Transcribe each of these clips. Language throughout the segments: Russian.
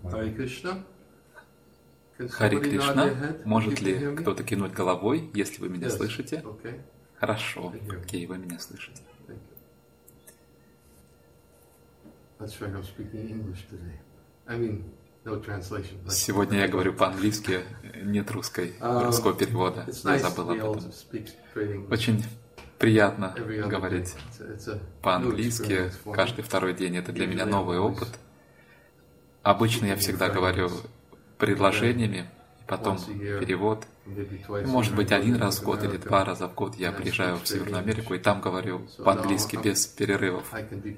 Хари Кришна. Хари Кришна. Может ли кто-то кинуть головой, если вы меня слышите? Хорошо. Окей, вы меня слышите. Сегодня я говорю по-английски, нет русского перевода. Я забыл об этом. Очень приятно говорить по-английски каждый второй день. Это для меня новый опыт. Обычно я всегда говорю предложениями, и потом перевод. И, может быть, один раз в год или 2 раза в год я приезжаю в Северную Америку, и там говорю по-английски без перерывов.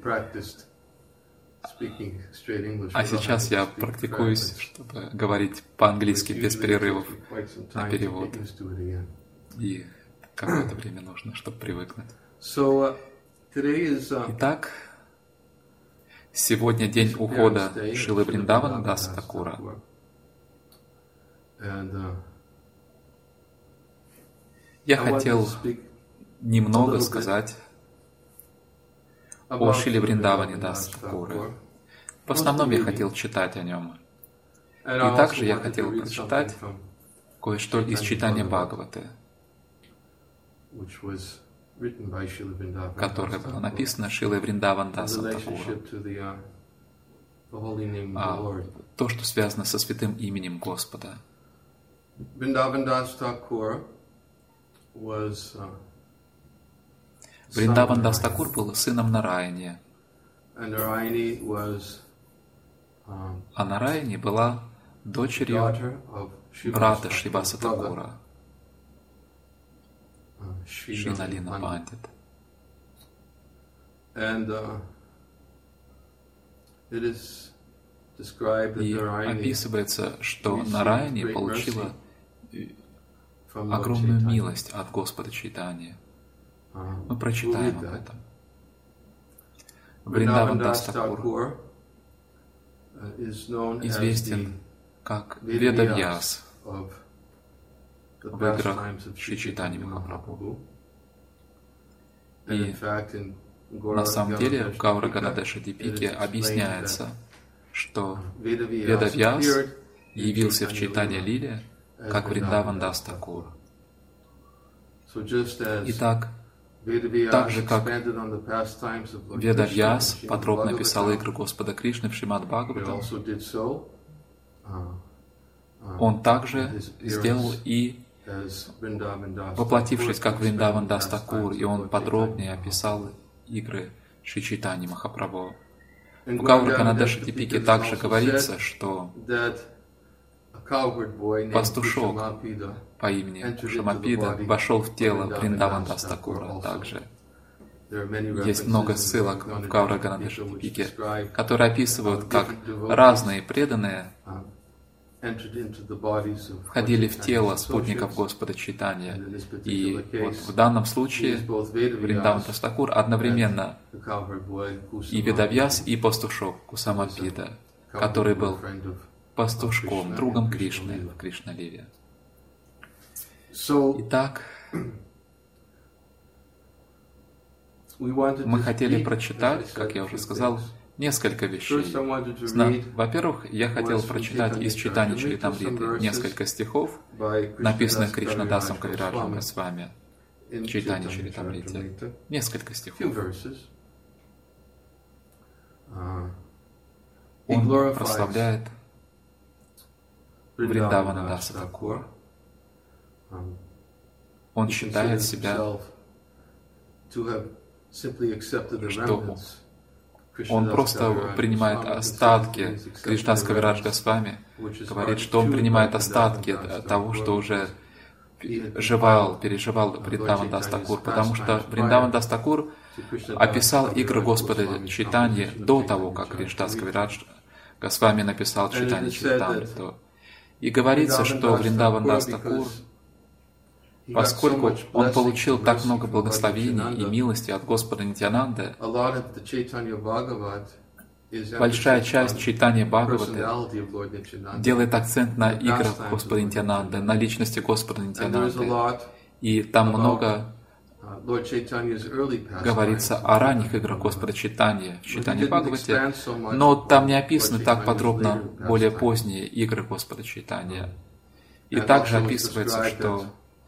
А сейчас я практикуюсь, чтобы говорить по-английски без перерывов на перевод. И какое-то время нужно, чтобы привыкнуть. Итак, сегодня день ухода Шрилы Вриндавана Даса Такура. Я хотел немного сказать о Шриле Вриндаване Даса Такура. В основном я хотел читать о нем. И также я хотел прочитать кое-что из читания Бхагаваты, которое было написано Шрилой Вриндаван Дасом Такура. То, что связано со святым именем Господа. Вриндаван Дас Такур был сыном Нараяни. А Нараяни была дочерью брата Шриваса Такура, Шри Налина Пандит. И описывается, что Нараяни получила огромную милость от Господа Чайтаньи. Мы прочитаем об этом. Вриндаван Дас Такур известен как Ведавьяс в играх Шри Чайтаньи Махапрабху. И на самом деле в Гаура Ганадеша Дипике объясняется, что Ведавьяс явился в Чайтанья Лиле как Вриндаван Дас Такур. Итак, так же, как Ведавьяс подробно описал игры Господа Кришны в Шримад Бхагаватам, он также сделал и, воплотившись как Вриндаван Дас Такур, и он подробнее описал игры Шри Чайтаньи Махапрабху. В Гаура Ганадеша Дипике также говорится, что пастушок по имени Шамапида вошел в тело Вриндаван Дас Такура также. Есть много ссылок в Гаура Ганадеша Дипике, которые описывают, как разные преданные входили в тело спутников Господа Чайтаньи. И вот в данном случае Вриндаван Дас Такур одновременно и Ведавьяс, и пастушок Кусамапида, который был пастушком, другом Кришны в Кришна-лиле. Итак, мы хотели прочитать, как я уже сказал, несколько вещей. Во-первых, я хотел прочитать из Чайтанья Чаритамриты несколько стихов, написанных Кришнадасом Кавираджем Госвами в Чайтанья Чаритамрите. Несколько стихов. Он прославляет Вриндавана Даса Такура. Он считает себя, что он просто принимает остатки. Кришнадас Кавирадж Госвами говорит, что он принимает остатки того, что уже переживал Вриндаван Дас Такур, потому что Вриндаван Дас Такур описал игры Господа Чайтаньи до того, как Кришнадас Кавирадж Госвами написал Чайтанья Чаритамриту. И говорится, что Вриндаван Дас Такур, поскольку он получил так много благословений и милости от Господа Нитьянанды, большая часть Чайтанья Бхагаваты делает акцент на играх Господа Нитьянанды, на личности Господа Нитьянанды. И там много говорится о ранних играх Господа Чайтаньи в Чайтанья Бхагавате, но там не описаны так подробно более поздние игры Господа Чайтаньи. И также описывается, что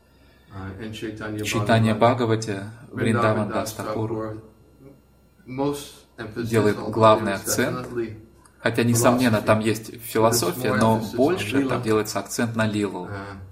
в Чайтанья Бхагавате Вриндаван Дас Такур делает главный акцент, хотя, несомненно, там есть философия, но больше там делается акцент на лилу.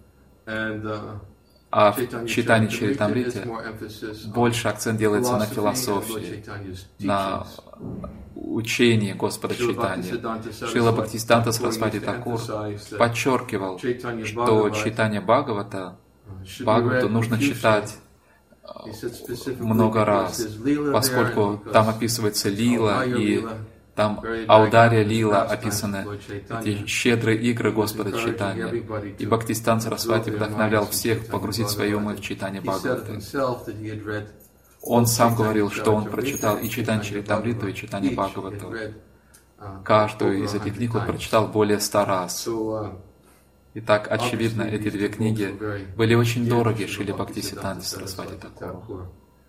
А в Чайтанья Чаритамрите больше акцент делается на философии, на учении Господа Чайтаньи. Шрила Бхактисиданта Сарасвати Такур подчеркивал, что читание Бхагавату нужно читать много раз, поскольку там описывается лила, и там аудария лила описаны, эти щедрые игры Господа Чайтаньи. И Бхактисиданта Сарасвати вдохновлял всех погрузить свои умы в читание Бхагаваты. Он сам говорил, что он прочитал и Чайтанья Чаритамриту, и читание Бхагавату. Каждую из этих книг он прочитал более 100 раз. Итак, очевидно, эти две книги были очень дороги Шриле Бхактисиданте Сарасвати Такуру.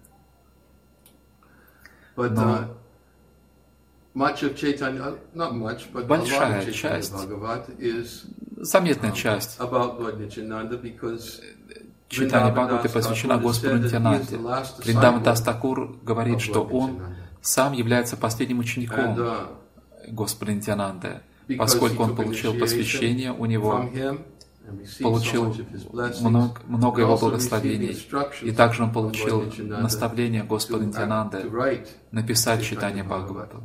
Но большая часть, заметная часть читания Бхагаваты посвящена Господу Нитьянанде. Вриндаван Дас Такур говорит, что он сам является последним учеником Господа Нитьянанды, поскольку он получил посвящение у него, получил много его благословений, и также он получил наставление Господа Нитьянанды написать читание Бхагавату.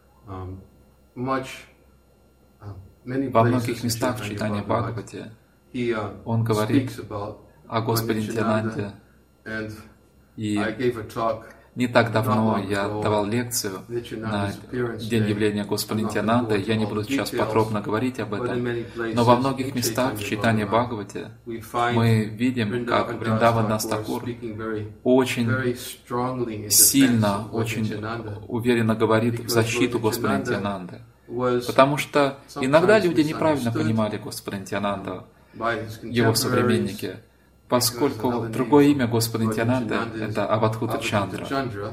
Во многих местах в читании Бхагавате он говорит о Господе Нитьянанде, и не так давно я давал лекцию на День явления Господа Нитьянанды. Я не буду сейчас подробно говорить об этом, но во многих местах в читании Бхагавате мы видим, как Вриндаван Дас Такур очень сильно, очень уверенно говорит в защиту Господа Нитьянанды. Потому что иногда люди неправильно понимали Господа Нитьянанду, его современники, поскольку другое имя Господа Нитьянанды — это Авадхута Чандра.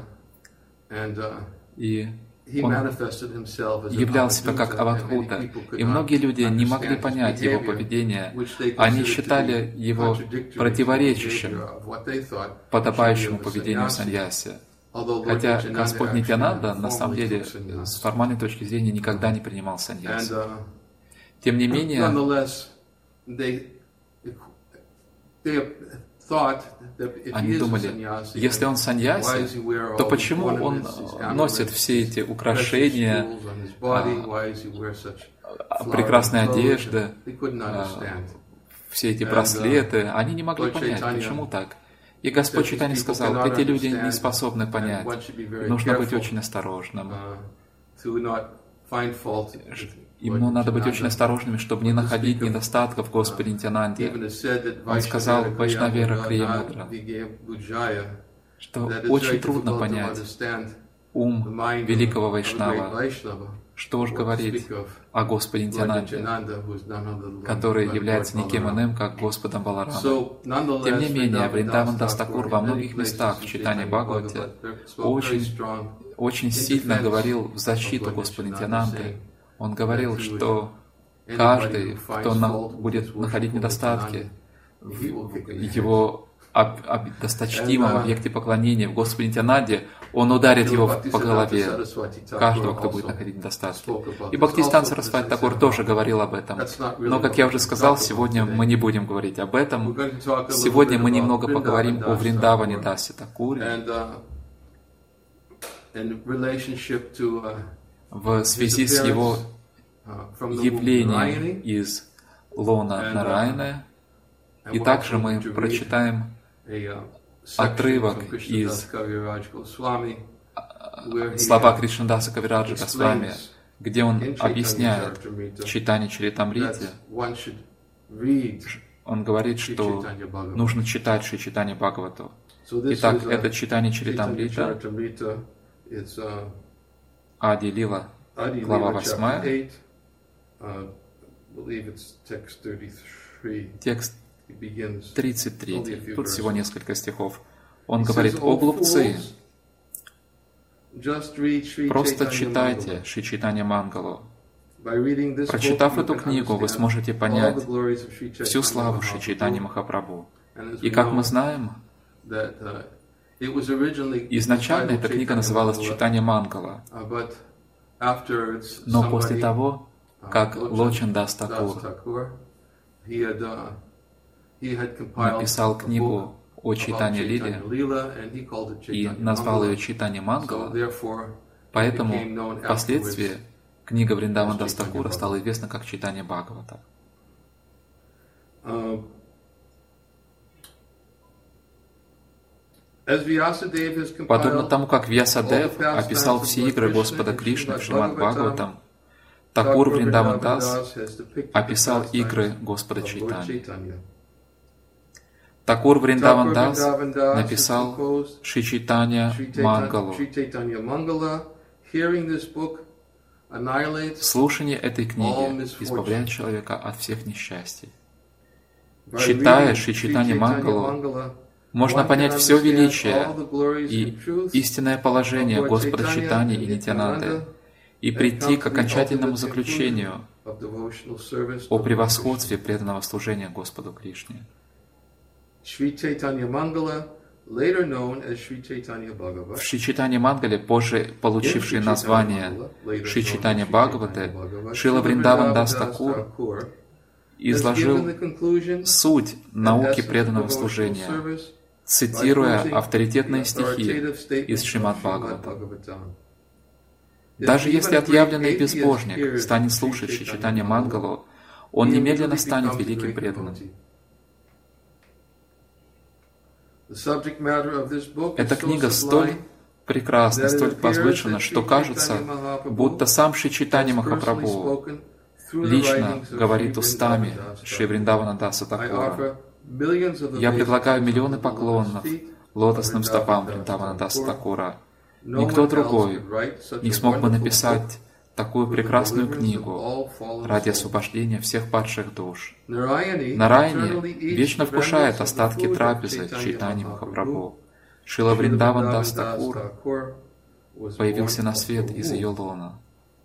И он являл себя как Авадхута, и многие люди не могли понять его поведение. Они считали его противоречащим подобающему поведению саньяси. Хотя Господь Нитьянанда, на самом деле, с формальной точки зрения, никогда не принимал саньяси. Тем не менее, они думали, если он саньяси, то почему он носит все эти украшения, прекрасные одежды, все эти браслеты? Они не могли понять, почему так. И Господь Чайтанья сказал, эти люди не способны понять. Нужно быть очень осторожным. Ему надо быть очень осторожными, чтобы не находить недостатков в Господе Нитьянанде. Он сказал Вайшнавера Криямудра, что очень трудно понять ум великого Вайшнава, что уж говорить о Господе Нитьянанде, который является никем иным, как Господом Баларамом. Тем не менее, Вриндаван Дас Такур во многих местах в читании Бхагавате очень сильно говорил в защиту Господа Нитьянанды. Он говорил, что каждый, кто будет находить недостатки в его досточтимом объекте поклонения в Господе Нитьянанде, он ударит его по голове, каждого, кто будет находить недостатки. И Бхактисиданта Сарасвати Такур тоже говорил об этом. Но, как я уже сказал, сегодня мы не будем говорить об этом. Сегодня мы немного поговорим о Вриндаване Дасе Такуре в связи с его явлением из лона Нараяны. И также мы прочитаем отрывок из слова Кришнадаса Кавираджа Госвами, где он объясняет в читании Чаритамрите, он говорит, что нужно читать Шри Чайтанья Бхагавату. Итак, это читание Чаритамрита, Ади Лила, глава 8, текст 33. Тут всего несколько стихов. Он говорит: «О глупцы, просто читайте Шри Чайтанья Мангалу. Прочитав эту книгу, вы сможете понять всю славу Шри Чайтаньи Махапрабху». И как мы знаем, изначально эта книга называлась Чайтанья Мангала, но после того, как Лочан Дас Такур написал книгу о Чайтанье Лиле и назвал ее Чайтанья Мангала, поэтому впоследствии книга Вриндаван Дас Такура стала известна как Чайтанья Бхагавата. Подобно тому, как Вьясадев описал все игры Господа Кришны в Шримад Бхагаватам, Такур Вриндаван Дас описал игры Господа Чайтаньи. Такур Вриндаван Дас написал Шри Чайтанья Мангалу. Слушание этой книги избавляет человека от всех несчастий. Читая Шри Чайтанья Мангалу, можно понять все величие и истинное положение Господа Чайтаньи и Нитьянанды и прийти к окончательному заключению о превосходстве преданного служения Господу Кришне. В Шри Чайтанья Мангале, позже получившей название Шри Чайтанья Бхагаваты, Шрила Вриндаван Дас Такур изложил суть науки преданного служения, цитируя авторитетные стихи из Шримад Бхагавата. Даже если отъявленный безбожник станет слушать Шри Чайтанья Мангалу, он немедленно станет великим преданным. Эта книга столь прекрасна, столь возвышена, что кажется, будто сам Шри Чайтанья Махапрабху лично говорит устами Шри Вриндавана Даса Такура. Я предлагаю миллионы поклонов лотосным стопам Вриндавана Даса Такура. Никто другой не смог бы написать такую прекрасную книгу ради освобождения всех падших душ. Нараяни вечно вкушает остатки трапезы Чайтаньи Махапрабху. Шрила Вриндаван Дас Такур появился на свет из ее лона.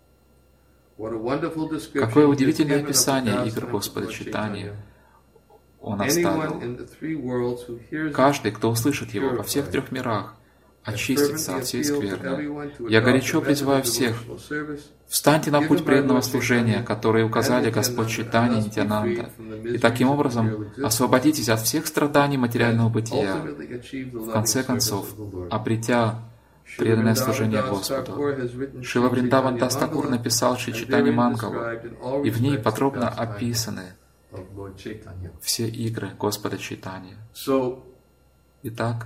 Какое удивительное описание игр Господа Чайтаньи Он оставил. Каждый, кто услышит его во всех трех мирах, очистится от всей скверны. Я горячо призываю всех: встаньте на путь преданного служения, который указали Господь Чайтанья и Нитьянанда, и таким образом освободитесь от всех страданий материального бытия, в конце концов, обретя преданное служение Господу. Шрила Вриндаван Дас Такур написал Шри Чайтанья Мангалу, и в ней подробно описаны все игры Господа Чайтаньи. Итак,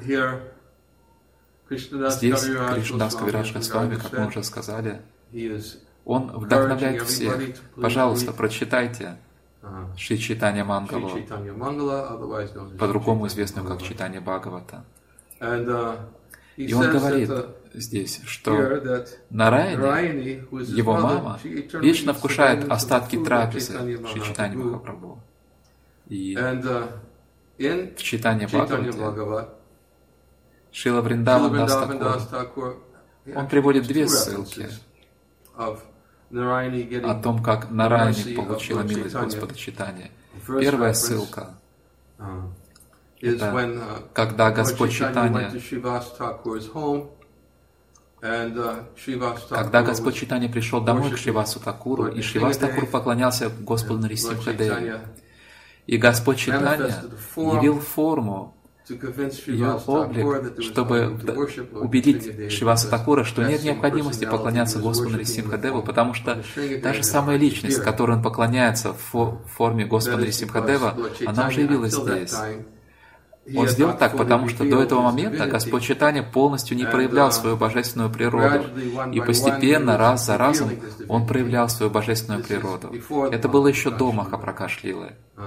здесь Кришнадас Кавирадж Госвами, как мы уже сказали, он вдохновляет всех. Пожалуйста, прочитайте Шри Чайтанья Мангалу, по-другому известную как Чайтанья Бхагавата. И он говорит здесь, что Нараяни, его мама, вечно вкушает остатки трапезы Шри Чайтаньи Махапрабху. И в Чайтанья Бхагавате Шрила Вриндаван Дас Такур, он приводит две ссылки о том, как Нараяни получила милость Господа Чайтаньи. Первая ссылка — это когда Господь Чайтанья пришел домой к Шривасу Такуру, и Шривас Такур поклонялся Господу Нарисимхадеве. И Господь Чайтанья явил форму, ее облик, чтобы убедить Шриваса Такура, что нет необходимости поклоняться Господу Нарисимхадеву, потому что та же самая личность, которой он поклоняется в форме Господа Нарисимхадева, она уже явилась здесь. Он сделал так, потому что до этого момента Господь Чайтанья полностью не проявлял свою божественную природу, и постепенно, раз за разом, он проявлял свою божественную природу. Это было еще до Махапракаш-лилы,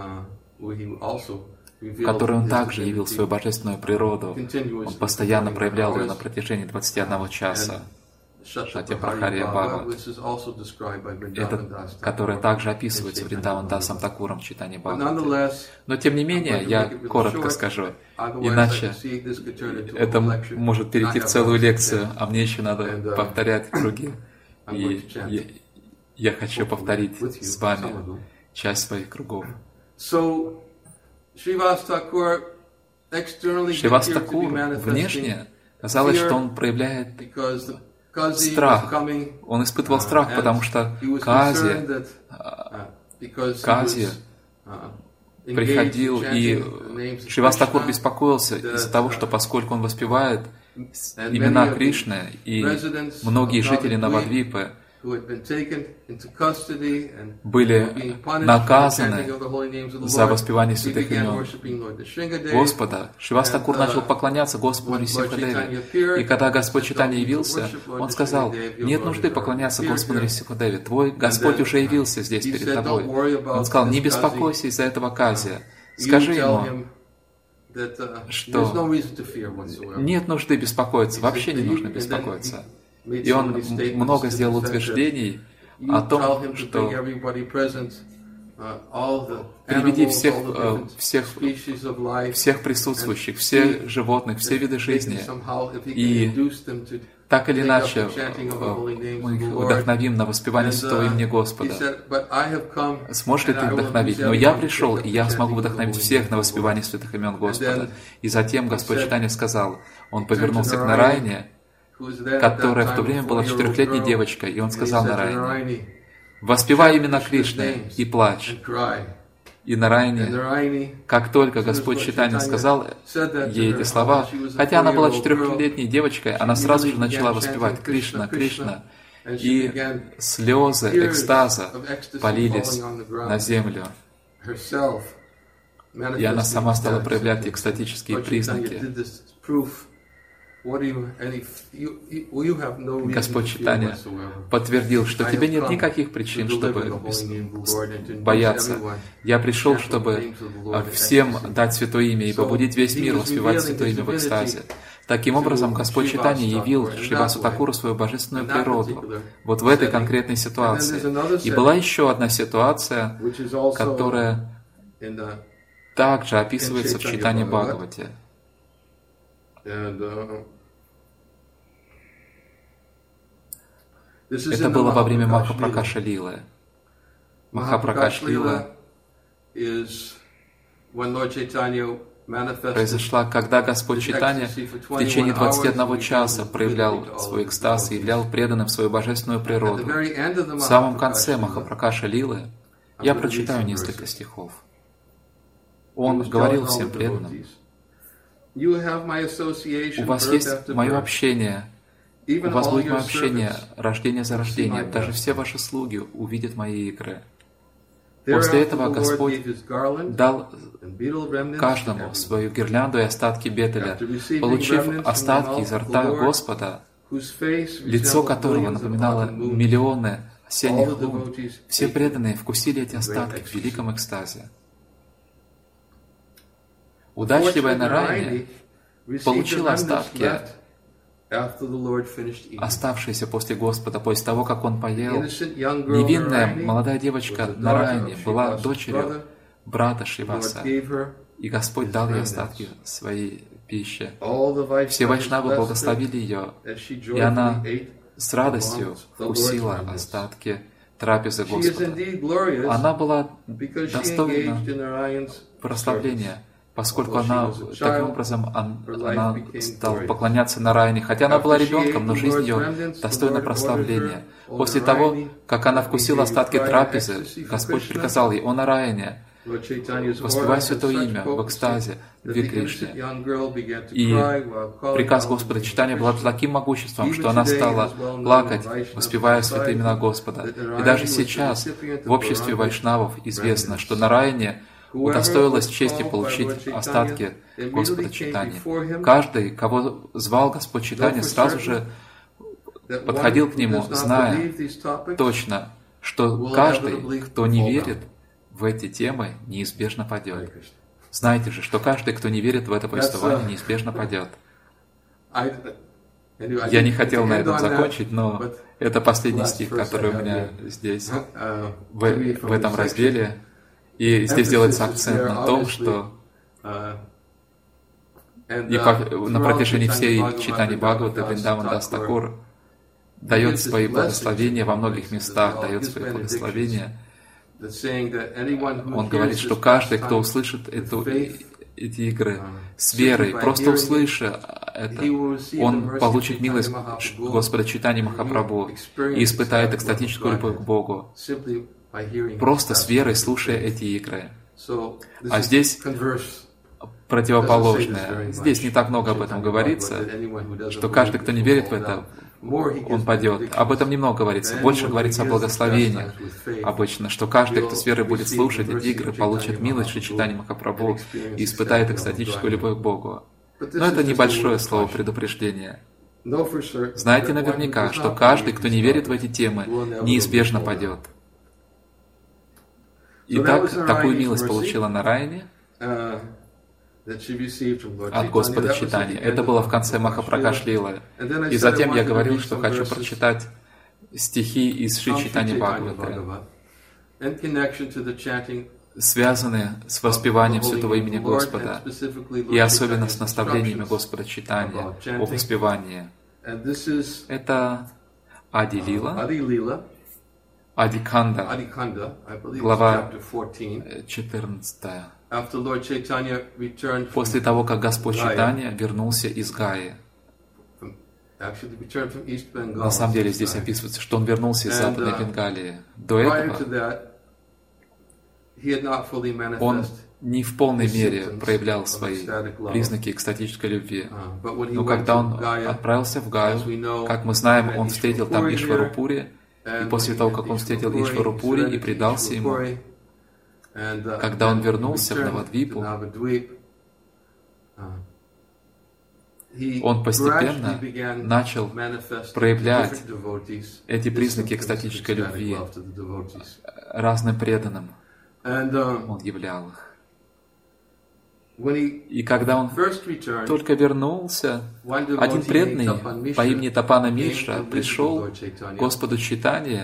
в которой он также явил свою божественную природу. Он постоянно проявлял ее на протяжении 21 часа. Шатья-Прахария Бхагават, которая также описывается Вриндаван Дасом Такуром в читании Бхагавата. Но тем не менее, я коротко скажу, иначе это может перейти в целую лекцию, а мне еще надо повторять круги. И я хочу повторить с вами часть своих кругов. Шривас Такур внешне казалось, что он проявляет страх. Он испытывал страх, потому что Кази приходил, и Шривас Такур беспокоился из-за того, что поскольку он воспевает имена Кришны, и многие жители Навадвипы были наказаны за воспевание святых имен Господа, Шривас Такур начал поклоняться Господу Нрисимхадеве. И когда Господь Чайтанья явился, он сказал: нет нужды поклоняться Господу Нрисимхадеве, твой Господь уже явился здесь перед тобой. Он сказал: не беспокойся из-за этого Кази. Скажи ему, что нет нужды беспокоиться, вообще не нужно беспокоиться. И он много сделал утверждений о том, что приведи всех присутствующих, всех животных, все виды жизни, и так или иначе мы их вдохновим на воспевание святого имени Господа. Сможешь ли ты вдохновить? Но я пришел, и я смогу вдохновить всех на воспевание святых имен Господа. И затем Господь Чайтанья сказал, он повернулся к Нараяне, которая в то время была 4-летней девочкой, и он сказал Нараяне: «Воспевай имена Кришны и плачь». И Нараяне, как только Господь Чайтанья сказал ей эти слова, хотя она была 4-летней девочкой, она сразу же начала воспевать «Кришна, Кришна», и слезы экстаза полились на землю. И она сама стала проявлять экстатические признаки. Господь Чайтанья подтвердил, что тебе нет никаких причин, чтобы бояться. Я пришел, чтобы всем дать святое имя и побудить весь мир воспевать святое имя в экстазе. Таким образом, Господь Чайтанья явил Шривасу Такуру свою божественную природу вот в этой конкретной ситуации. И была еще одна ситуация, которая также описывается в Чайтанья Бхагавате. Это было во время Махапракаша Лилы. Махапракаш Лила произошла, когда Господь Чайтанья в течение 21 часа проявлял свой экстаз и являл преданным свою божественную природу. В самом конце Махапракаша Лилы я прочитаю несколько стихов. Он говорил всем преданным: «У вас есть мое общение, у вас будет мое общение, рождение за рождением, даже все ваши слуги увидят мои игры». После этого Господь дал каждому свою гирлянду и остатки бетеля. Получив остатки изо рта Господа, лицо которого напоминало миллионы осенних лун, все преданные вкусили эти остатки в великом экстазе. Удачливая Нараяне получила остатки, оставшиеся после Господа, после того, как он поел. Невинная молодая девочка Нараяне была дочерью брата Шриваса, и Господь дал ей остатки своей пищи. Все вайшнавы благословили ее, и она с радостью вкусила остатки трапезы Господа. Она была достойна прославления, поскольку она таким образом она стала поклоняться Нараяне. Хотя она была ребенком, но жизнь ее достойна прославления. После того, как она вкусила остатки трапезы, Господь приказал ей: «О Нараяне, воспевай святое имя в экстазе, в Кришне». И приказ Господа Чайтаньи был таким могуществом, что она стала плакать, воспевая святые имена Господа. И даже сейчас в обществе вайшнавов известно, что Нараяне удостоилась чести получить остатки Господа Чайтаньи. Каждый, кого звал Господь Чайтанья, сразу же подходил к нему, зная точно, что каждый, кто не верит в эти темы, неизбежно падет. Знайте же, что каждый, кто не верит в это повествование, неизбежно падет. Я не хотел на этом закончить, но это последний стих, который у меня здесь, в этом разделе. И здесь делается акцент на том, что на протяжении всей читания Бхагавата Вриндаван Дас Такур дает свои благословения во многих местах, дает свои благословения. Он говорит, что каждый, кто услышит эти игры с верой, просто услыша это, он получит милость Господа Чайтаньи Махапрабху и испытает экстатическую любовь к Богу, просто с верой слушая эти игры. А здесь противоположное. Здесь не так много об этом говорится, что каждый, кто не верит в это, он падет. Об этом немного говорится. Больше говорится о благословениях обычно, что каждый, кто с верой будет слушать эти игры, получит милость Шри Чайтаньи Махапрабху и испытает экстатическую любовь к Богу. Но это небольшое слово предупреждения. Знайте наверняка, что каждый, кто не верит в эти темы, неизбежно падет. Итак, такую милость получила Нараяни от Господа Чайтаньи. Это было в конце Махапракаш-лилы. И затем я говорил, что хочу прочитать стихи из Шри Чайтаньи Бхагавата, связанные с воспеванием святого имени Господа, и особенно с наставлениями Господа Чайтаньи о воспевании. Это Ади-лила, Ади-канда, глава 14. После того, как Господь Чайтанья вернулся из Гаи. На самом деле здесь описывается, что он вернулся из Западной Бенгалии. До этого он не в полной мере проявлял свои признаки экстатической любви. Но когда он отправился в Гаю, как мы знаем, он встретил там Ишварупури, и после того, как он встретил Ишварупури и предался ему, когда он вернулся в Навадвипу, он постепенно начал проявлять эти признаки экстатической любви разным преданным. Он являл их. И когда он только вернулся, один преданный по имени Тапана Мишра пришел к Господу Чайтанье,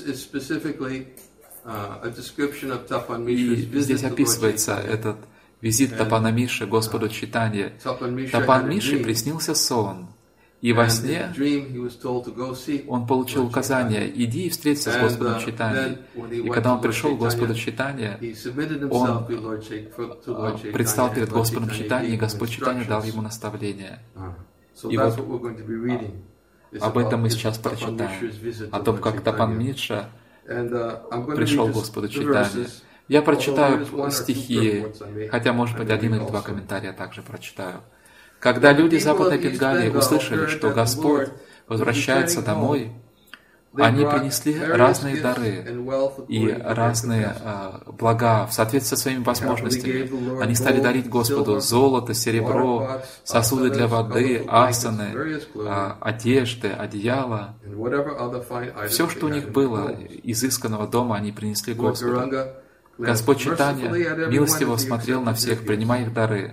и здесь описывается этот визит Тапана Миши к Господу Чайтанье. Тапан Миши приснился сон, и во сне он получил указание: иди и встреться с Господом Чайтаньей. И когда он пришел к Господу Чайтанье, он предстал перед Господом Чайтаньей, и Господь Чайтанья дал ему наставление. И вот об этом мы сейчас прочитаем, о том, как Тапан Миша пришел к Господу Чайтанье. Я прочитаю стихи, хотя, может быть, один или два комментария также прочитаю. Когда люди Западной Бенгалии услышали, что Господь возвращается домой, они принесли разные дары и разные блага в соответствии со своими возможностями. Они стали дарить Господу золото, серебро, сосуды для воды, асаны, одежды, одеяла. Все, что у них было изысканного дома, они принесли Господу. Господь Чайтанья милостиво смотрел на всех, принимая их дары.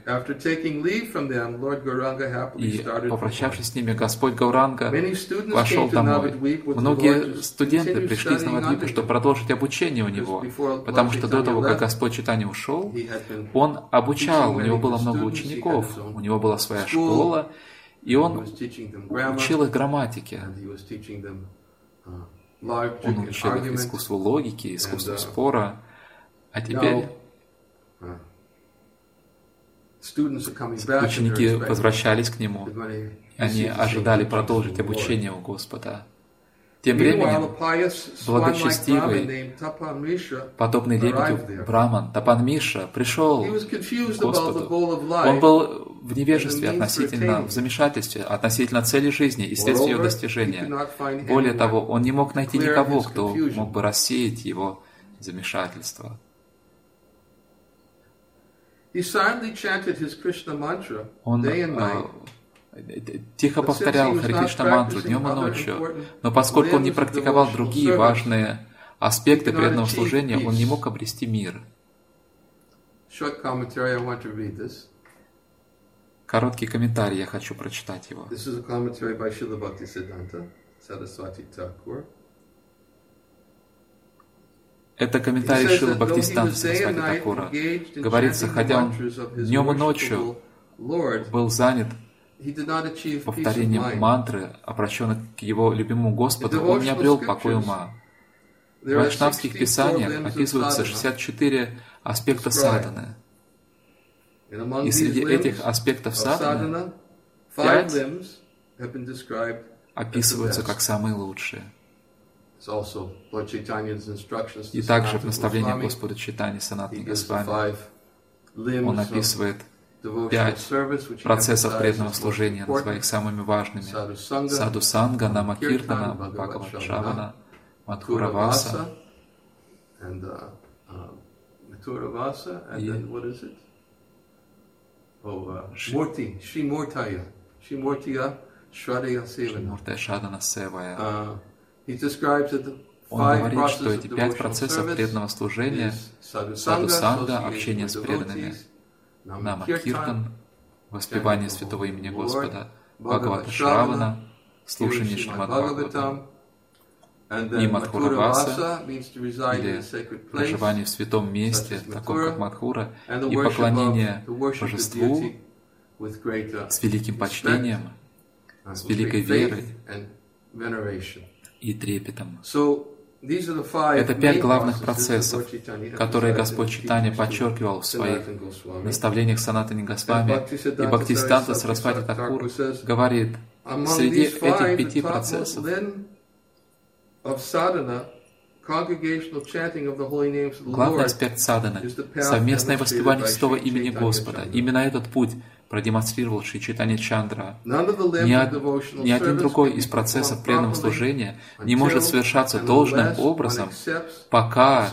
И, попрощавшись с ними, Господь Гауранга вошел домой. Многие студенты пришли из Навадвипы, чтобы продолжить обучение у него, потому что до того, как Господь Чайтанья ушел, он обучал, у него было много учеников, у него была своя школа, и он учил их грамматике. Он учил их искусству логики, искусству спора. А теперь ученики возвращались к нему. Они ожидали продолжить обучение у Господа. Тем временем благочестивый, подобный лебедю Браман, Тапан Миша, пришел к Господу. Он был в невежестве относительно, в замешательстве относительно цели жизни и следствия ее достижения. Более того, он не мог найти никого, кто мог бы рассеять его замешательство. Он тихо повторял Хари Кришна мантру днем и ночью, но поскольку он не практиковал другие важные аспекты преданного служения, он не мог обрести мир. Короткий комментарий, я хочу прочитать его. This is a commentary by Srila Bhaktisiddhanta Saraswati Thakur. Это комментарий Шрилы Бхактисиддханты Сарасвати Такура. Говорится, хотя он днем и ночью был занят повторением мантры, обращенной к его любимому Господу, он не обрел покой ума. В вайшнавских писаниях описываются 64 аспекта садханы. И среди этих аспектов садханы 5 описываются как самые лучшие. И также в наставлении Господа Чайтаньи Санатани Госвами он описывает 5 процессов преданного служения, называя их самыми важными. Саду Санга, Нама Киртана, Бхагават Шравана, Мадхура Васа и Шримуртая Шадана Севая. Он говорит, что эти 5 процессов преданного служения — Саду Санга, общение с преданными, Нама Киртан, воспевание святого имени Господа, Бхагавата Шравана, слушание Шримад Бхагаватам, и Мадхура Васа, или проживание в святом месте, таком как Мадхура, и поклонение Божеству с великим почтением, с великой верой и трепетом. Это 5 главных процессов, которые Господь Чайтанья подчеркивал в своих наставлениях Санатани Госвами, и Бхактисиддханта Сарасвати Такур говорит, среди этих 5 процессов главный аспект садханы — совместное воспевание святого имени Господа. Именно этот путь продемонстрировал Шри Чайтанья Чандра. Ни один другой из процессов преданного служения не может совершаться должным образом, пока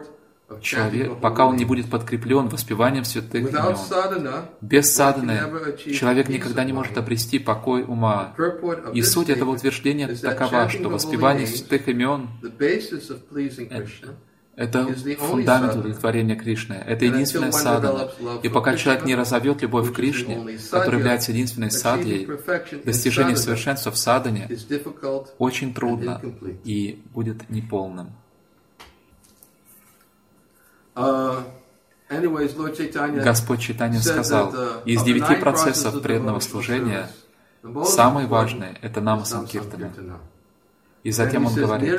он не будет подкреплен воспеванием святых имен. Без садханы человек никогда не может обрести покой ума. И суть этого утверждения такова, что воспевание святых имен — это фундамент удовлетворения Кришны. Это единственная садхана. И пока человек не разовьет любовь к Кришне, которая является единственной садьей, достижение совершенства в садхане очень трудно и будет неполным. Господь Чайтанья сказал, из 9 процессов преданного служения самый важный — это Нама Санкиртана. И затем он говорит,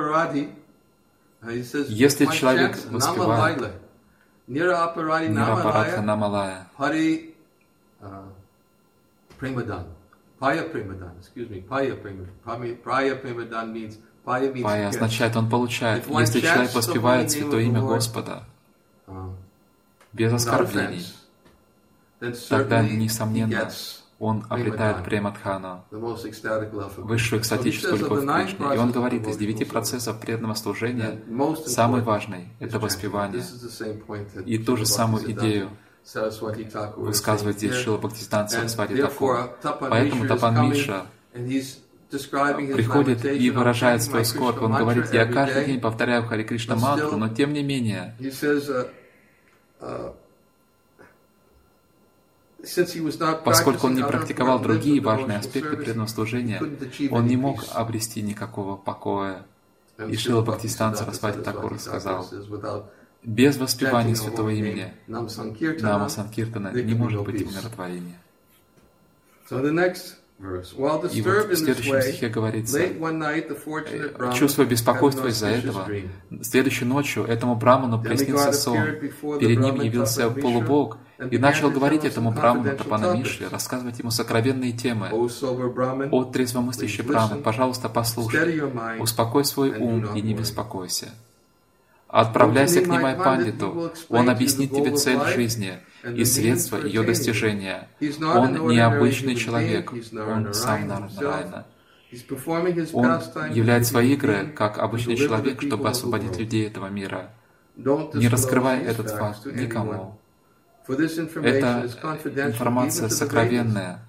если человек воспевает Нирапарадха Намалая, Пая означает, он получает. Если человек воспевает святое имя Господа без оскорблений, тогда, несомненно, он обретает премадхану, высшую экстатическую любовь к Кришне. И он говорит, из 9 процессов преданного служения самый важный — это воспевание. И ту же самую идею высказывает здесь Шрила Бхактисиддханта Сарасвати Такур. Поэтому Тапан Миша приходит и выражает свой скорбь. Он говорит, я каждый день повторяю Харе Кришна мантру, но тем не менее, поскольку он не практиковал другие важные аспекты преданного служения, он не мог обрести никакого покоя. И Шрила Бхактисиддханта Сарасвати Такур сказал, без воспевания святого имени Нама Санкиртана не может быть умиротворения. И вот в следующем стихе говорится, чувствуя беспокойство из-за этого, следующей ночью этому браману приснился сон. Перед ним явился полубог и начал говорить этому браману Тапана Миши, рассказывать ему сокровенные темы. «О трезвомыслящий браман, пожалуйста, послушай, успокой свой ум и не беспокойся. Отправляйся к Нимай Пандиту, он объяснит тебе цель жизни и средства ее достижения. Он необычный человек, он сам Нарайана. Он являет свои игры как обычный человек, чтобы освободить людей этого мира. Не раскрывай этот факт никому. Это информация сокровенная.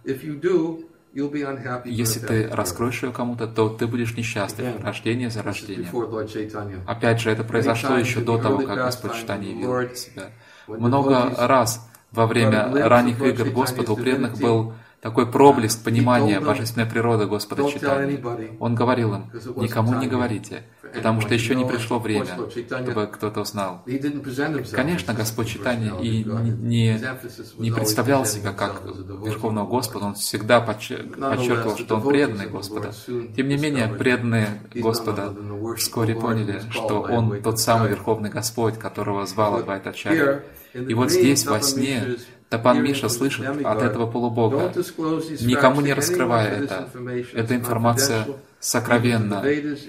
Если ты раскроешь ее кому-то, то ты будешь несчастлив рождение за рождением. Опять же, это произошло еще до того, как Господь Чайтанья явил себя. Много раз Во время ранних игр Господа у преданных был такой проблеск понимания божественной природы Господа Чайтаньи. Он говорил им: никому не говорите, потому что еще не пришло время, чтобы кто-то узнал. Конечно, Господь Чайтанья и не представлял себя как Верховного Господа, Он всегда подчеркивал, что Он преданный Господа. Тем не менее, преданные Господа вскоре поняли, что Он тот самый Верховный Господь, которого звал Адвайта-ачарья. И вот здесь, во сне, Тапан Миша слышит от этого полубога, никому не раскрывая это. Эта информация сокровенна.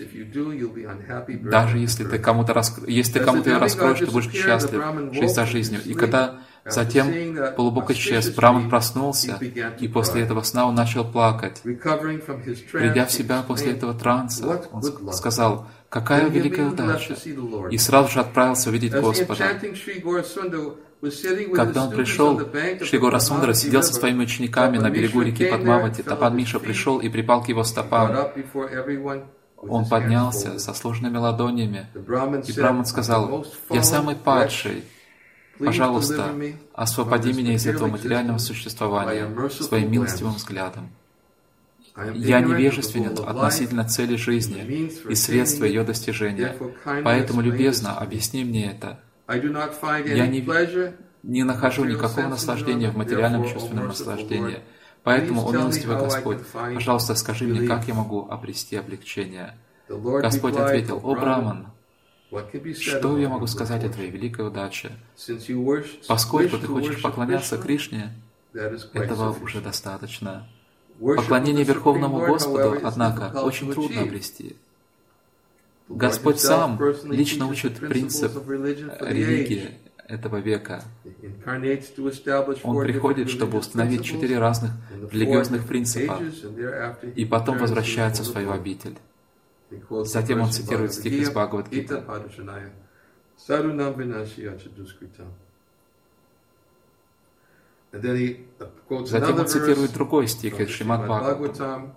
Даже если ты кому-то ее раскроешь, ты будешь счастлив жизнь за жизнью. И когда затем полубог исчез, Браман проснулся, и после этого сна он начал плакать. Придя в себя после этого транса, он сказал: какая великая удача! И сразу же отправился увидеть Господа. Когда он пришел, Шри Гора Сундара сидел со своими учениками на берегу реки Падмавати. Тапан Миша пришел и припал к его стопам. Он поднялся со сложенными ладонями, и Браман сказал: «Я самый падший. Пожалуйста, освободи меня из этого материального существования своим милостивым взглядом. Я невежественен относительно цели жизни и средства ее достижения, поэтому, любезно, объясни мне это. Я не нахожу никакого наслаждения в материальном чувственном наслаждении, поэтому, о милостивый Господь, пожалуйста, скажи мне, как я могу обрести облегчение». Господь ответил: «О Браман, что я могу сказать о твоей великой удаче? Поскольку ты хочешь поклоняться Кришне, этого уже достаточно. Поклонение Верховному Господу, однако, очень трудно обрести. Господь сам лично учит принцип религии этого века. Он приходит, чтобы установить 4 разных религиозных принципа, и потом возвращается в свою обитель. Затем он цитирует стих из Бхагавад-гиты. Затем он цитирует другой стих из Шримад Бхагаватам.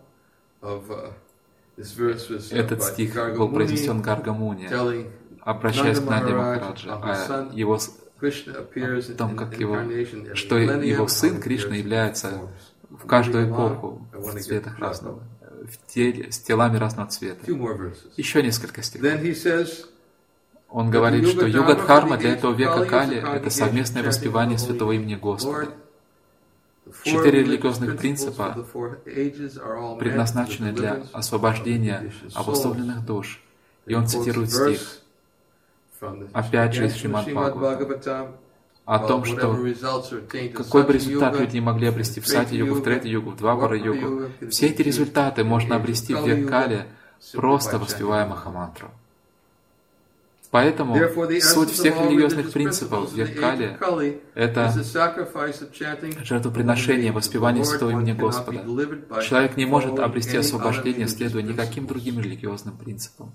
Этот стих был произнесен Гарга-муни, обращаясь к Нанди Махараджа, о том, что его сын Кришна является в каждую эпоху в цветах разного, с телами разного цвета. Еще несколько стихов. Он говорит, что юга-дхарма для этого века Кали — это совместное воспевание святого имени Господа. 4 религиозных принципа предназначены для освобождения обусловленных душ. И он цитирует стих, опять же из Шримад Бхагаватам, о том, что какой бы результат люди не могли обрести в Сати-югу, в Трета-югу, в Двапара-югу, все эти результаты можно обрести в век Кали, просто воспевая Махамантру. Поэтому суть всех религиозных принципов в век Кали — это жертвоприношение, воспевание святого имени Господа. Человек не может обрести освобождение, следуя никаким другим религиозным принципам.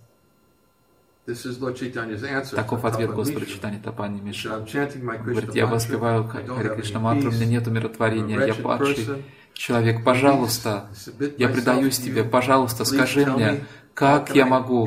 Таков ответ Господа Чайтаньи Тапани Миши. Говорит: я воспеваю Харе Кришна мантру, у меня нет умиротворения, я падший человек, пожалуйста, я предаюсь Тебе, пожалуйста, скажи мне, как я могу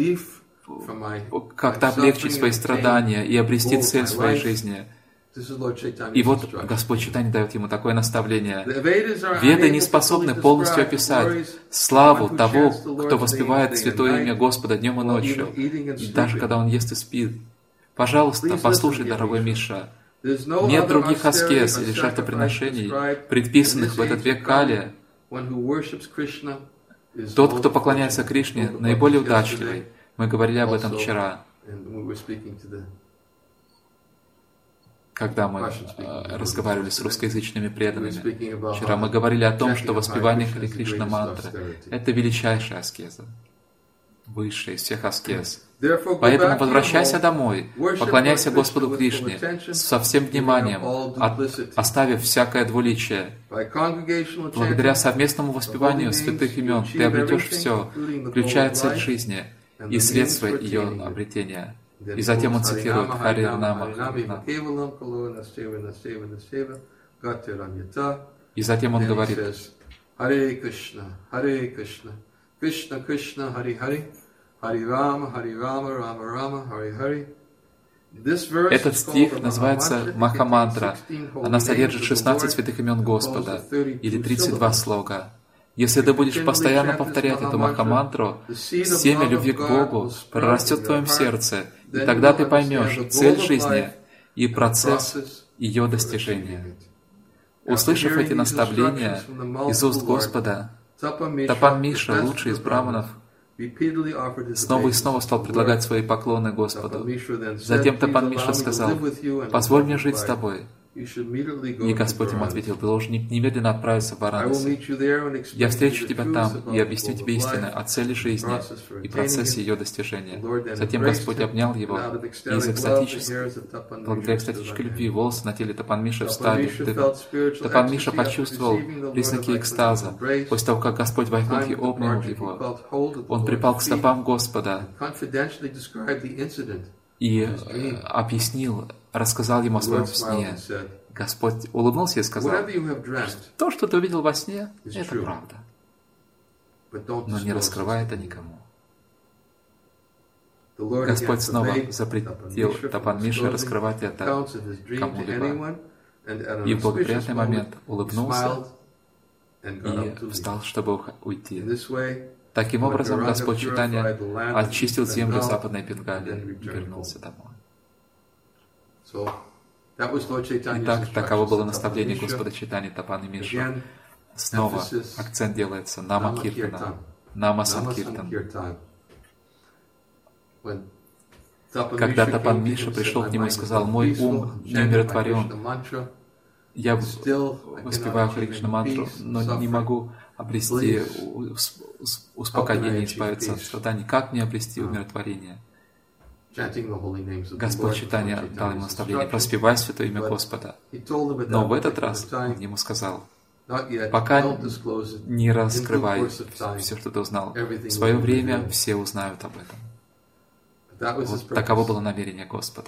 как-то облегчить свои страдания и обрести цель своей жизни. И вот Господь Чайтанья дает ему такое наставление. Веды не способны полностью описать славу того, кто воспевает святое имя Господа днем и ночью, и даже когда он ест и спит. Пожалуйста, послушай, дорогой Миша. Нет других аскез или жертвоприношений, предписанных в этот век Кали. Тот, кто поклоняется Кришне, наиболее удачливый. Мы говорили об этом вчера, когда мы разговаривали с русскоязычными преданными. Вчера мы говорили о том, что воспевание Харе Кришна мантры — это величайшая аскеза, высшая из всех аскез. Поэтому возвращайся домой, поклоняйся Господу Кришне со всем вниманием, оставив всякое двуличие. Благодаря совместному воспеванию святых имен ты обретешь все, включая цель жизни и средства ее обретения. И затем он цитирует Хари Нама. И затем он говорит: Харе Кришна, Кришна Кришна, Хари Хари, Хари Рама, Рама Рама, Хари Хари, Этот стих называется Махамантра. Она содержит 16 святых имен Господа, или 32 слога. Если ты будешь постоянно повторять эту Махамантру, семя любви к Богу прорастет в твоем сердце, и тогда ты поймешь цель жизни и процесс ее достижения. Услышав эти наставления из уст Господа, Тапан Миша, лучший из браманов, снова и снова стал предлагать свои поклоны Господу. Затем Тапан Миша сказал: «Позволь мне жить с тобой». И Господь ему ответил: «Ты должен немедленно отправиться в Варанаси. Я встречу тебя там и объясню тебе истину о цели жизни и процессе ее достижения». Затем Господь обнял его, и благодаря экстатической любви волосы на теле Тапан Миши встали. Тапан Миша почувствовал признаки экстаза. После того, как Господь Вайкунхи обнял его, он припал к стопам Господа и объяснил, рассказал ему о своем сне. Господь улыбнулся и сказал: «То, что ты увидел во сне, это правда. Но не раскрывай это никому». Господь снова запретил Тапан Мише раскрывать это кому-либо. И в благоприятный момент улыбнулся и встал, чтобы уйти. Таким образом, Господь Чайтанья очистил землю Западной Бенгалии и вернулся домой. Итак, таково было наставление Господа Чайтаньи Тапана Миши. Снова акцент делается Нама Киртана, Нама Санкиртан. Когда Тапан Миша пришел к нему и сказал: «Мой ум не умиротворен, я воспеваю Харе Кришна мантру, но не могу обрести успокоение, избавиться от страданий. Как мне обрести умиротворение?» Господь Чайтанья дал ему наставление: «Проспевай святое имя Господа». Но в этот раз он ему сказал: «Пока не раскрывай все, что ты узнал. В свое время все узнают об этом». Вот таково было намерение Господа.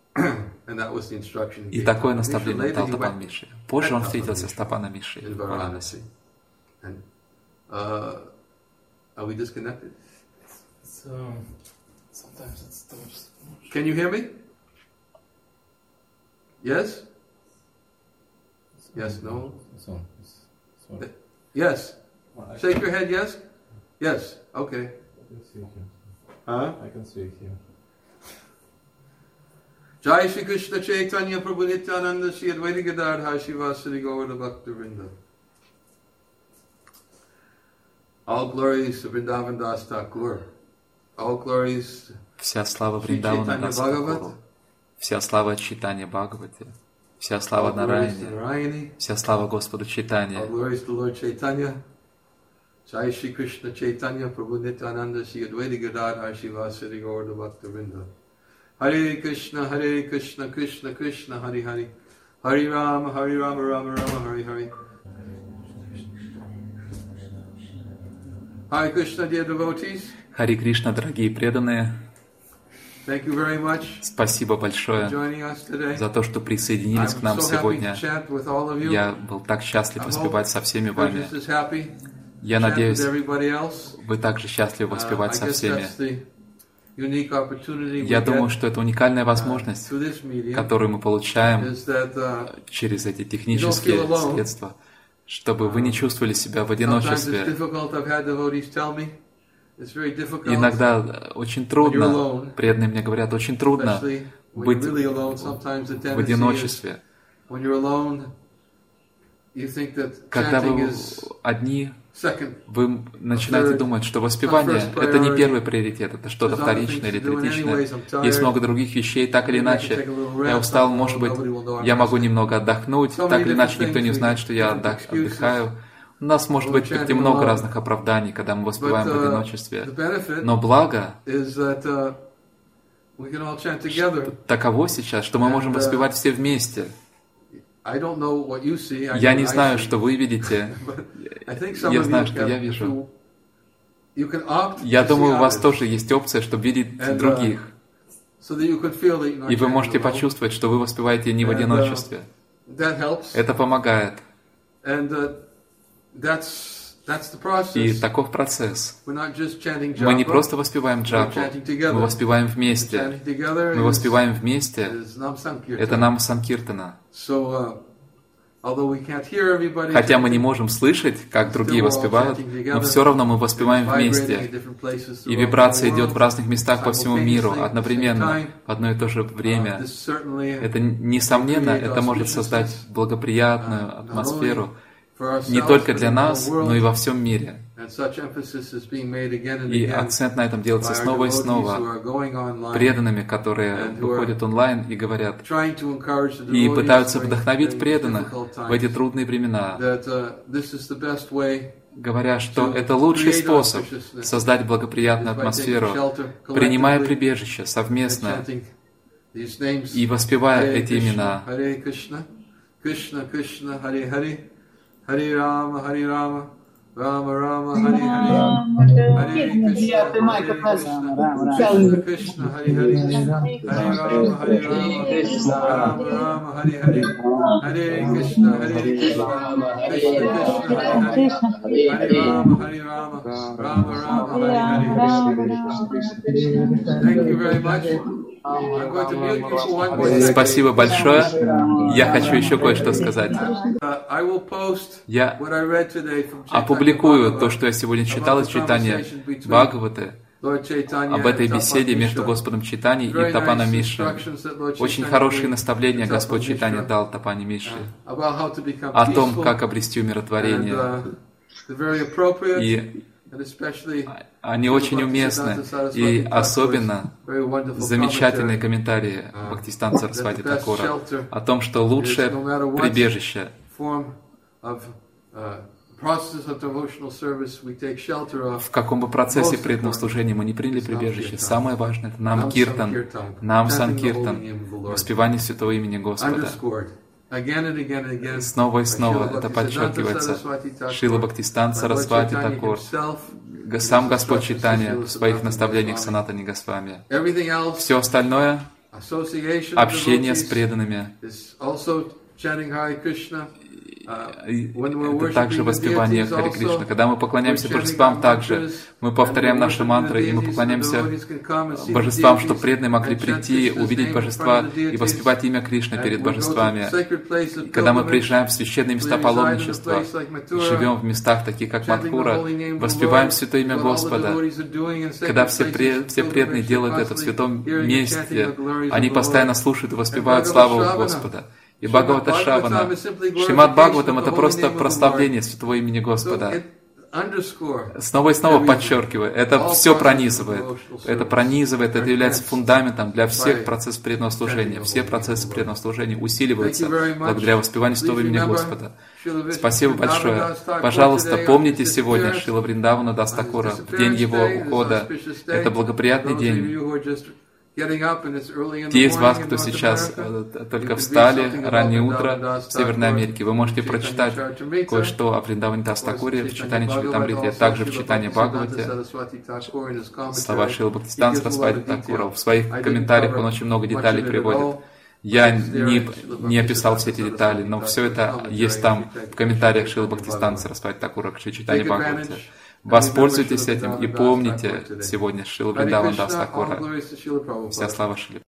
И такое наставление дал Тапан Миши. Позже он встретился с Тапаном Мишей в Варанаси. Can you hear me? Yes? Yes, no? Yes. Shake your head, yes? Yes, okay. Huh? I can speak here. Jai Shri Krishna Chaitanya Prabhu Nityananda Shri Advaita Gadadhar Shivasari Gaura Bhakta Vrinda. All glories to Vrindavan Das Thakur. All glories to Вся слава Вриндавана Дас Тхакуру, вся слава Чайтанья Бхагавати, вся слава Нараяне, вся слава Господу Чайтанье. Jai Shri Krishna Chaitanya Prabhu Nityananda Shri Advaita Gadadhar Shivasari Gaura Bhakta Vrinda. Hare Krishna, Krishna Krishna, Hare Hare, Hare Rama, Rama Rama, Hare Hare. Hare Krishna, dear devotees. Харе Кришна, дорогие преданные. Thank you very much. Спасибо большое за то, что присоединились к нам сегодня. Я был так счастлив воспевать со всеми вами. Я надеюсь, вы также счастливы воспевать со всеми. Я думаю, что это уникальная возможность, которую мы получаем через эти технические средства, чтобы вы не чувствовали себя в одиночестве. Иногда очень трудно, преданные мне говорят, очень трудно быть в одиночестве. Когда вы одни, вы начинаете думать, что воспевание — это не первый приоритет, это что-то вторичное или третичное. Есть много других вещей, так или иначе. Я устал, может быть, я могу немного отдохнуть, так или иначе никто не узнает, что я отдыхаю. У нас может быть много разных оправданий, когда мы воспеваем в одиночестве. Но благо таково сейчас, что мы можем воспевать все вместе. Я не знаю, что вы видите. Я знаю, что я вижу. Я думаю, у вас тоже есть опция, чтобы видеть других. И вы можете почувствовать, что вы воспеваете не в одиночестве. Это помогает. И таков процесс. Мы не просто воспеваем джапу, мы воспеваем вместе. Мы воспеваем вместе. Это нам санкиртана. Хотя мы не можем слышать, как другие воспевают, но все равно мы воспеваем вместе. И вибрация идет в разных местах по всему миру, одновременно, в одно и то же время. Это, несомненно, это может создать благоприятную атмосферу не только для нас, но и во всем мире. И акцент на этом делается снова и снова преданными, которые выходят онлайн и говорят, и пытаются вдохновить преданных в эти трудные времена, говоря, что это лучший способ создать благоприятную атмосферу, принимая прибежище совместно и воспевая эти имена. Харе Рама, Харе Рама, Рама Рама, Харе Харе, Харе Кришна, Харе Харе, Харе Рама, Харе Рама, Рама Рама, Харе Харе, Харе Кришна, Харе Кришна, Кришна Кришна, Харе Харе, Харе Рама, Харе Рама, Рама Рама, Харе Харе. Thank you very much. Спасибо большое. Я хочу еще кое-что сказать. Я опубликую то, что я сегодня читал из читания Бхагаваты, об этой беседе между Господом Чайтаньей и Тапаном Миши. Очень хорошие наставления Господь Чайтанья дал Тапане Миши о том, как обрести умиротворение. И они очень уместны, и особенно замечательные комментарии Бхактисиданта Сарасвати Такура о том, что лучшее прибежище в каком бы процессе преданного служения мы не приняли прибежище, самое важное — это нам киртан, нам санкиртан, воспевание святого имени Господа. Снова и снова это подчеркивается. Шрила Бхактисиданта Сарасвати Такур, сам Господь Чайтанья в своих наставлениях Санатани Госвами. Все остальное — общение с преданными. Это также воспевание Харе Кришна. Когда мы поклоняемся божествам, также мы повторяем наши мантры, и мы поклоняемся божествам, чтобы преданные могли прийти, увидеть божества и воспевать имя Кришны перед божествами. И когда мы приезжаем в священные места паломничества, живем в местах, таких как Мадхура, воспеваем святое имя Господа. Когда все преданные делают это в святом месте, они постоянно слушают и воспевают славу Господа. И Бхагавата Шравана, Шримад Бхагаватам — это просто прославление святого имени Господа. Снова и снова подчеркиваю, это все пронизывает. Это пронизывает, это является фундаментом для всех процессов преданного служения. Все процессы преданного служения усиливаются благодаря воспеванию святого имени Господа. Спасибо большое. Пожалуйста, помните сегодня Шрила Вриндавана Дас Такура, в день его ухода. Это благоприятный день. Те из вас, кто сейчас только встали, раннее утро в Северной Америке, вы можете прочитать кое-что о Вриндаване Дас Такуре в читании Чаритамрите, а также в читании Бхагавати, слова Шрилы Бхактисиданта Сарасвати Такура. В своих комментариях он очень много деталей приводит. Я не описал все эти детали, но все это есть там в комментариях Шрилы Бхактисиданта Сарасвати Такура к читанию Бхагавати. Воспользуйтесь этим и помните сегодня Шрила Вриндавана Дас Такура. Вся слава Шриле.